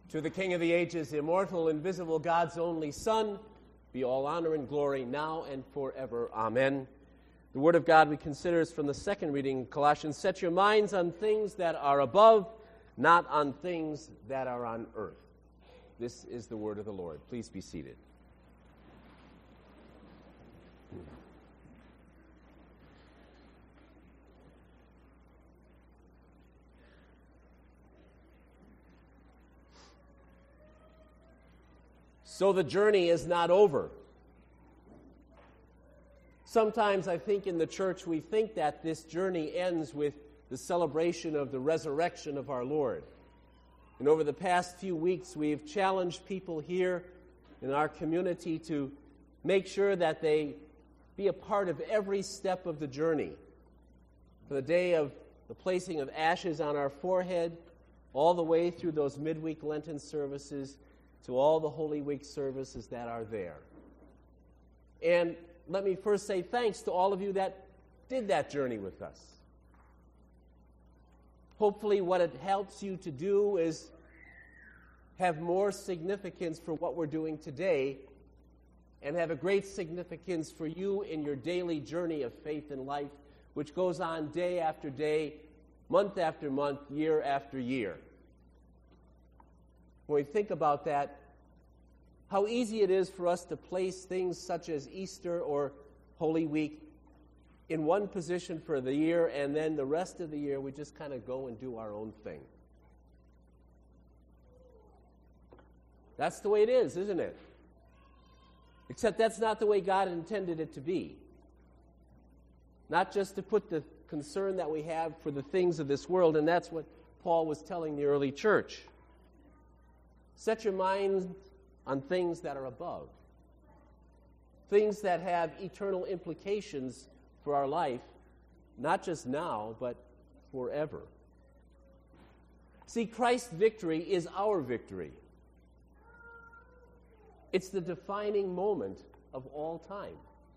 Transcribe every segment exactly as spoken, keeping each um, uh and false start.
To the King of the ages, immortal, invisible, God's only Son, be all honor and glory now and forever. Amen. The Word of God we consider is from the second reading, Colossians. Set your minds on things that are above, not on things that are on earth. This is the word of the Lord. Please be seated. So the journey is not over. Sometimes I think in the church we think that this journey ends with the celebration of the resurrection of our Lord. And over the past few weeks we've challenged people here in our community to make sure that they be a part of every step of the journey. From the day of the placing of ashes on our forehead, all the way through those midweek Lenten services, to all the Holy Week services that are there. And let me first say thanks to all of you that did that journey with us. Hopefully what it helps you to do is have more significance for what we're doing today and have a great significance for you in your daily journey of faith and life, which goes on day after day, month after month, year after year. When we think about that, how easy it is for us to place things such as Easter or Holy Week in one position for the year, and then the rest of the year we just kind of go and do our own thing. That's the way it is, isn't it? Except that's not the way God intended it to be. Not just to put the concern that we have for the things of this world, and that's what Paul was telling the early church. Set your minds on things that are above, things that have eternal implications for our life, not just now, but forever. See, Christ's victory is our victory. It's the defining moment of all time.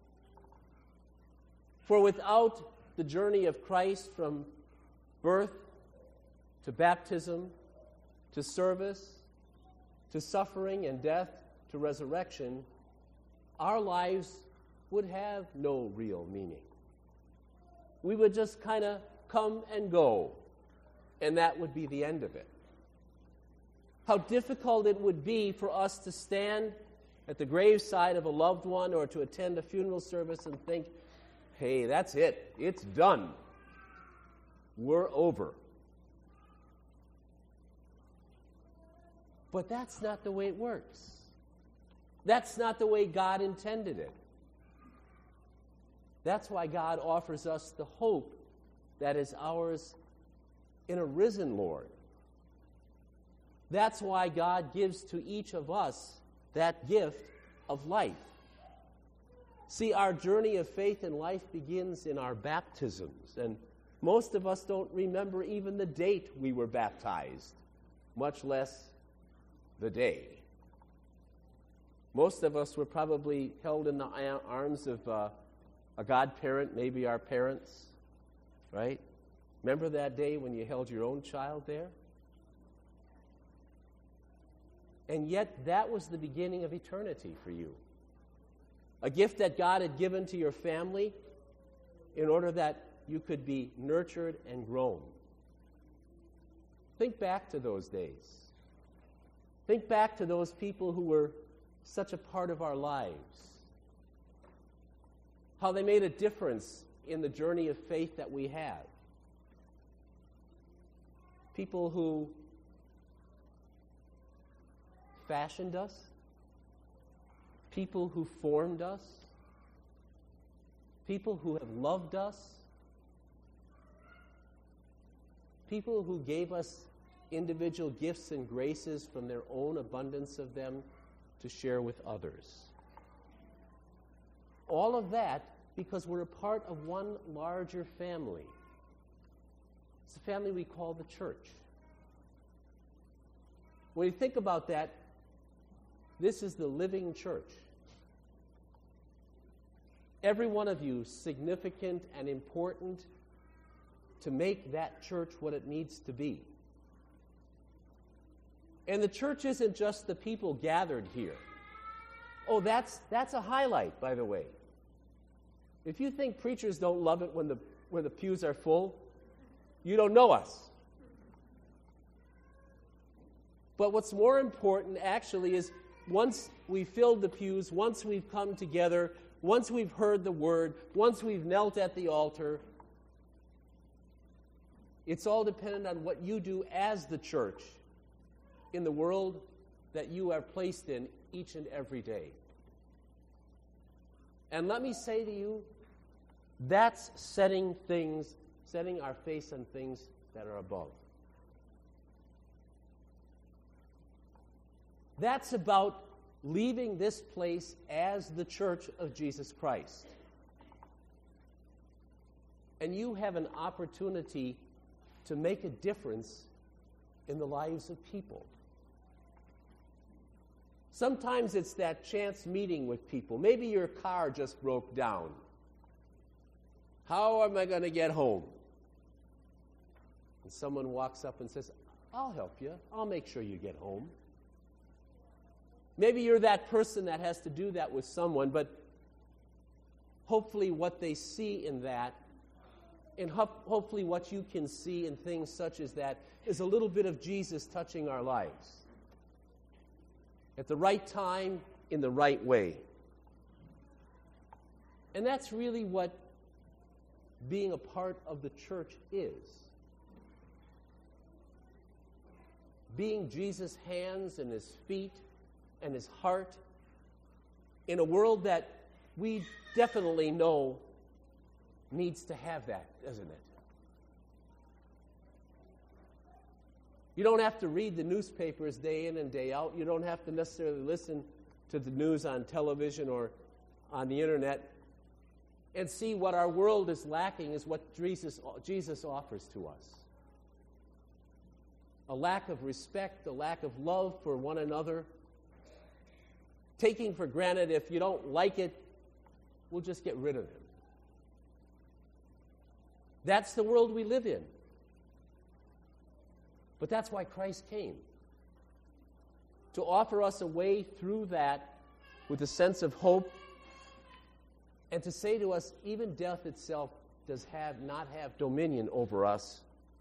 For without the journey of Christ from birth to baptism to service to suffering and death to resurrection, our lives would have no real meaning. We would just kind of come and go, and that would be the end of it. How difficult it would be for us to stand at the graveside of a loved one or to attend a funeral service and think, hey, that's it. It's done. We're over. But that's not the way it works. That's not the way God intended it. That's why God offers us the hope that is ours in a risen Lord. That's why God gives to each of us that gift of life. See, our journey of faith and life begins in our baptisms, and most of us don't remember even the date we were baptized, much less the day. Most of us were probably held in the arms of uh, a godparent, maybe our parents, right? Remember that day when you held your own child there? And yet that was the beginning of eternity for you. A gift that God had given to your family in order that you could be nurtured and grown. Think back to those days. Think back to those people who were such a part of our lives. How they made a difference in the journey of faith that we have. People who fashioned us. People who formed us. People who have loved us. People who gave us individual gifts and graces from their own abundance of them to share with others. All of that because we're a part of one larger family. It's a family we call the church. When you think about that, this is the living church. Every one of you significant and important to make that church what it needs to be. And the church isn't just the people gathered here. Oh, that's that's a highlight, by the way. If you think preachers don't love it when the when the pews are full, you don't know us. But what's more important, actually, is once we've filled the pews, once we've come together, once we've heard the word, once we've knelt at the altar, it's all dependent on what you do as the church in the world that you are placed in each and every day. And let me say to you, that's setting things, setting our face on things that are above. That's about leaving this place as the church of Jesus Christ. And you have an opportunity to make a difference in the lives of people. Sometimes it's that chance meeting with people. Maybe your car just broke down. How am I going to get home? And someone walks up and says, I'll help you. I'll make sure you get home. Maybe you're that person that has to do that with someone, but hopefully what they see in that, and ho- hopefully what you can see in things such as that, is a little bit of Jesus touching our lives. At the right time, in the right way. And that's really what being a part of the church is. Being Jesus' hands and his feet and his heart in a world that we definitely know needs to have that, doesn't it? You don't have to read the newspapers day in and day out. You don't have to necessarily listen to the news on television or on the internet and see what our world is lacking is what Jesus, Jesus offers to us. A lack of respect, a lack of love for one another, taking for granted if you don't like it, we'll just get rid of him. That's the world we live in. But that's why Christ came. To offer us a way through that with a sense of hope and to say to us, even death itself does have not have dominion over us,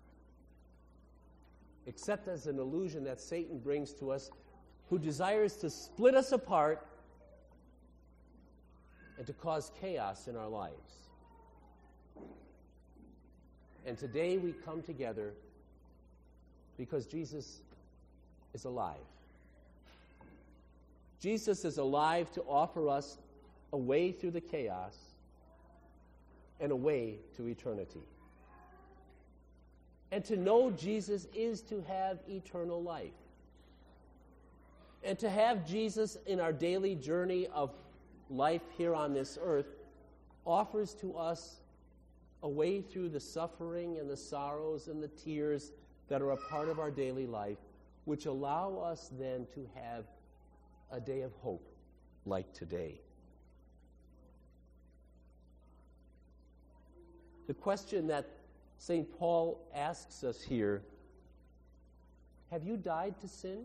except as an illusion that Satan brings to us, who desires to split us apart and to cause chaos in our lives. And today we come together because Jesus is alive. Jesus is alive to offer us a way through the chaos and a way to eternity. And to know Jesus is to have eternal life. And to have Jesus in our daily journey of life here on this earth offers to us a way through the suffering and the sorrows and the tears that are a part of our daily life, which allow us then to have a day of hope like today. The question that Saint Paul asks us here, have you died to sin?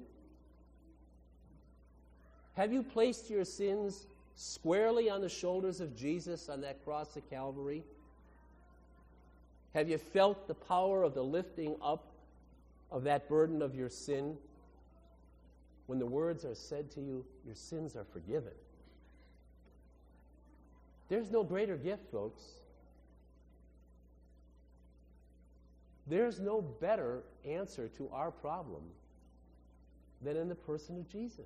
Have you placed your sins squarely on the shoulders of Jesus on that cross at Calvary? Have you felt the power of the lifting up of that burden of your sin when the words are said to you, your sins are forgiven? There's no greater gift, folks. There's no better answer to our problem than in the person of Jesus.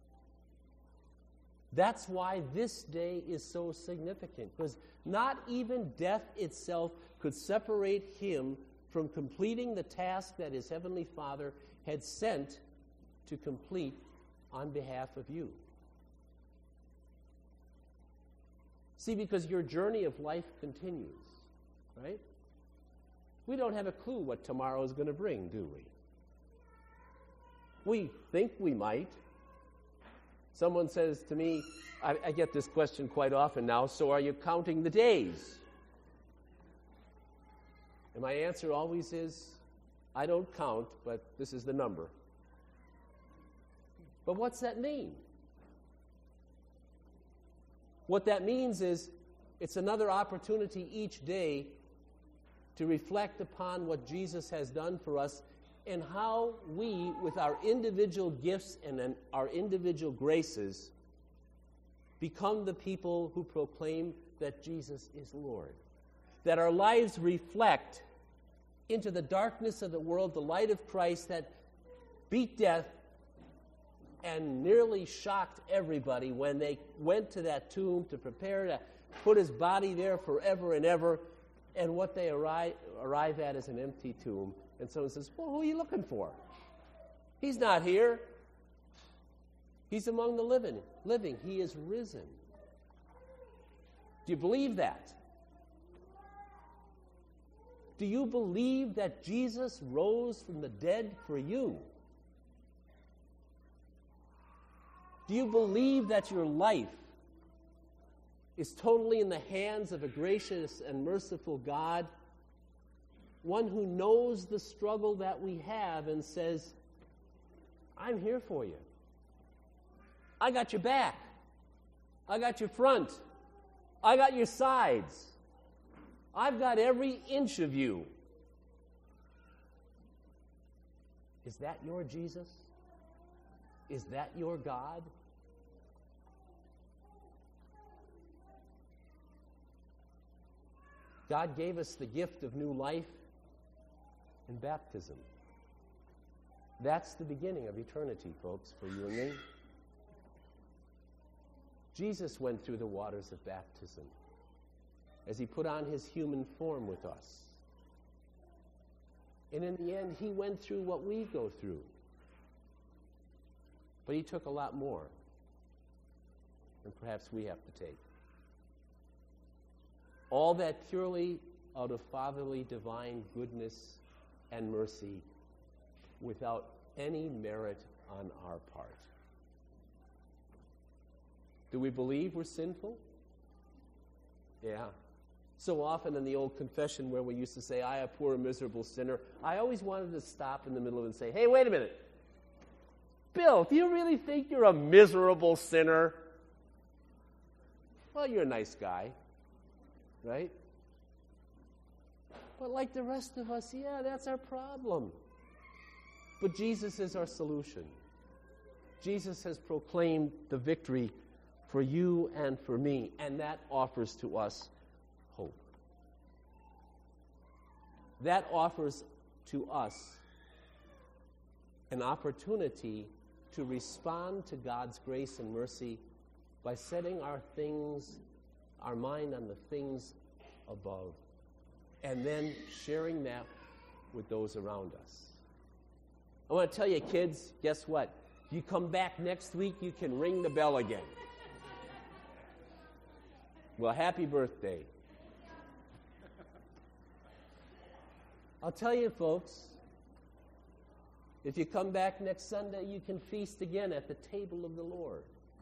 That's why this day is so significant, because not even death itself could separate him from completing the task that his heavenly Father had sent to complete on behalf of you. See, because your journey of life continues, right? We don't have a clue what tomorrow is going to bring, do we? We think we might. Someone says to me, I, I get this question quite often now, so are you counting the days? And my answer always is, I don't count, but this is the number. But what's that mean? What that means is it's another opportunity each day to reflect upon what Jesus has done for us and how we, with our individual gifts and our individual graces, become the people who proclaim that Jesus is Lord. That our lives reflect into the darkness of the world the light of Christ that beat death and nearly shocked everybody when they went to that tomb to prepare to put his body there forever and ever, and what they arrive, arrive at is an empty tomb. And someone says, well, who are you looking for? He's not here. He's among the living. Living. He is risen. Do you believe that? Do you believe that Jesus rose from the dead for you? Do you believe that your life is totally in the hands of a gracious and merciful God, one who knows the struggle that we have and says, I'm here for you. I got your back. I got your front. I got your sides. I've got every inch of you. Is that your Jesus? Is that your God? God gave us the gift of new life in baptism. That's the beginning of eternity, folks, for you and me. Jesus went through the waters of baptism as he put on his human form with us. And in the end, he went through what we go through. But he took a lot more than perhaps we have to take. All that purely out of fatherly divine goodness and mercy without any merit on our part. Do we believe we're sinful? Yeah. So often in the old confession where we used to say, I, a poor, miserable sinner, I always wanted to stop in the middle of it and say, hey, wait a minute. Bill, do you really think you're a miserable sinner? Well, you're a nice guy, right? But like the rest of us, yeah, that's our problem. But Jesus is our solution. Jesus has proclaimed the victory for you and for me, and that offers to us hope. That offers to us an opportunity to respond to God's grace and mercy by setting our things, our mind on the things above, and then sharing that with those around us. I want to tell you, kids, guess what? If you come back next week, you can ring the bell again. Well, happy birthday. I'll tell you, folks, if you come back next Sunday, you can feast again at the table of the Lord.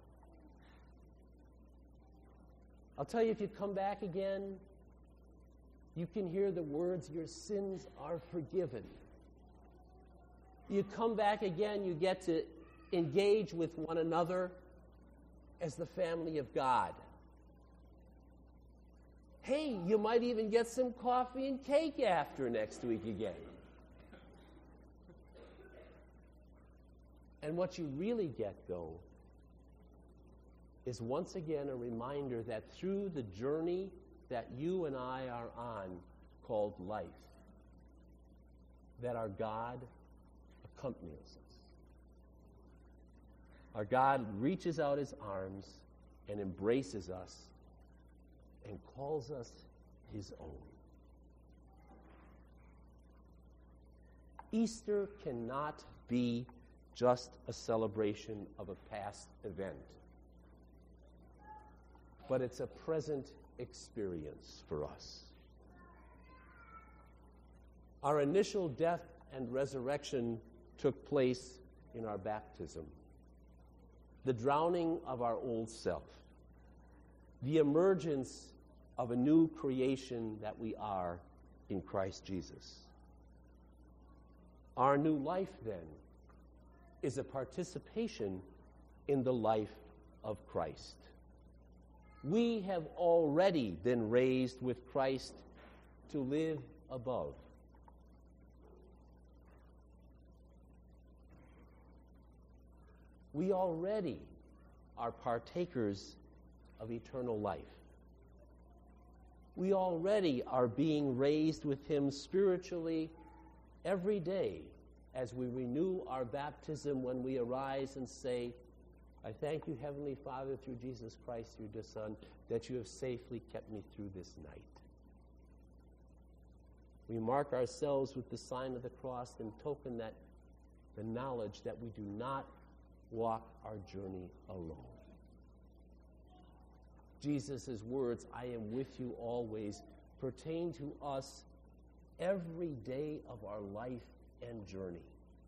I'll tell you, if you come back again, you can hear the words, your sins are forgiven. You come back again, you get to engage with one another as the family of God. Hey, you might even get some coffee and cake after next week again. And what you really get, though, is once again a reminder that through the journey that you and I are on, called life, that our God accompanies us. Our God reaches out his arms and embraces us and calls us his own. Easter cannot be just a celebration of a past event, but it's a present experience for us. Our initial death and resurrection took place in our baptism, the drowning of our old self, the emergence of a new creation that we are in Christ Jesus. Our new life, then, is a participation in the life of Christ. We have already been raised with Christ to live above. We already are partakers of eternal life. We already are being raised with him spiritually every day as we renew our baptism when we arise and say, I thank you, Heavenly Father, through Jesus Christ, your dear Son, that you have safely kept me through this night. We mark ourselves with the sign of the cross and token that the knowledge that we do not walk our journey alone. Jesus' words, I am with you always, pertain to us every day of our life and journey.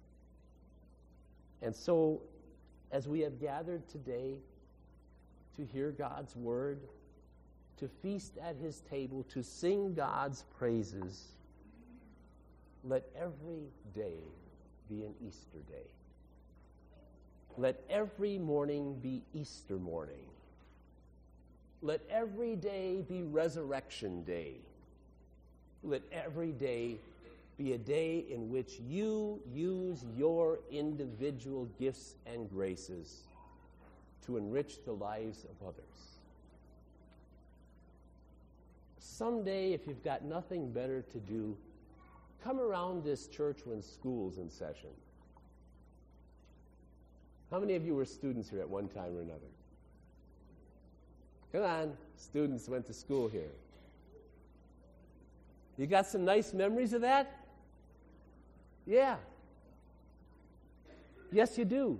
And so, as we have gathered today to hear God's word, to feast at his table, to sing God's praises, let every day be an Easter day. Let every morning be Easter morning. Let every day be Resurrection Day. Let every day be a day in which you use your individual gifts and graces to enrich the lives of others. Someday, if you've got nothing better to do, come around this church when school's in session. How many of you were students here at one time or another? Come on, students went to school here. You got some nice memories of that? Yeah. Yes, you do.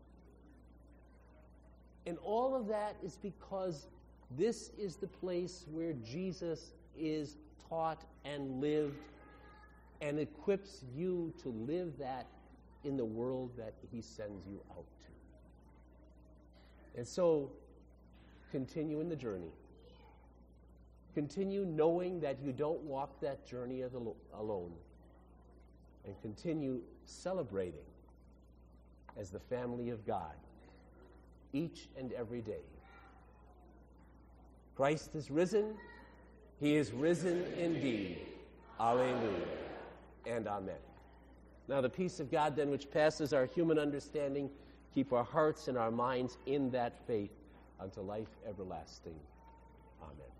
And all of that is because this is the place where Jesus is taught and lived and equips you to live that in the world that he sends you out to. And so, continue in the journey. Continue knowing that you don't walk that journey alone. And continue celebrating as the family of God each and every day. Christ is risen. He is risen indeed. Alleluia and amen. Now the peace of God then, which passes our human understanding, keep our hearts and our minds in that faith unto life everlasting. Amen.